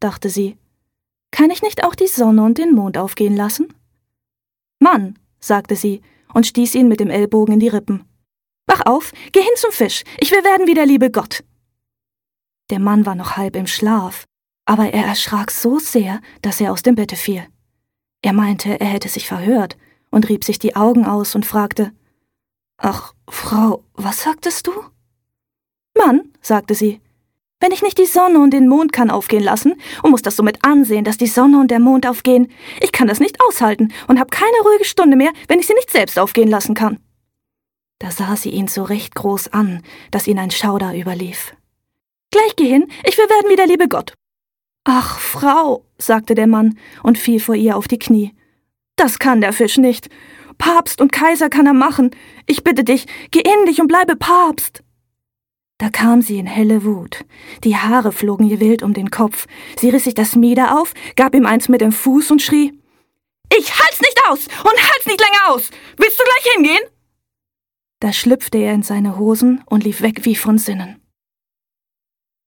dachte sie. Kann ich nicht auch die Sonne und den Mond aufgehen lassen? Mann, sagte sie und stieß ihn mit dem Ellbogen in die Rippen. Wach auf, geh hin zum Fisch, ich will werden wie der liebe Gott. Der Mann war noch halb im Schlaf, aber er erschrak so sehr, dass er aus dem Bette fiel. Er meinte, er hätte sich verhört und rieb sich die Augen aus und fragte, »Ach, Frau, was sagtest du?« »Mann«, sagte sie, »wenn ich nicht die Sonne und den Mond kann aufgehen lassen und muss das somit ansehen, dass die Sonne und der Mond aufgehen, ich kann das nicht aushalten und habe keine ruhige Stunde mehr, wenn ich sie nicht selbst aufgehen lassen kann.« Da sah sie ihn so recht groß an, dass ihn ein Schauder überlief. »Gleich geh hin, ich will werden wie der liebe Gott.« »Ach, Frau«, sagte der Mann und fiel vor ihr auf die Knie, »das kann der Fisch nicht. Papst und Kaiser kann er machen. Ich bitte dich, geh in dich und bleibe Papst.« Da kam sie in helle Wut. Die Haare flogen ihr wild um den Kopf. Sie riss sich das Mieder auf, gab ihm eins mit dem Fuß und schrie, »Ich halt's nicht aus und halt's nicht länger aus! Willst du gleich hingehen?« Da schlüpfte er in seine Hosen und lief weg wie von Sinnen.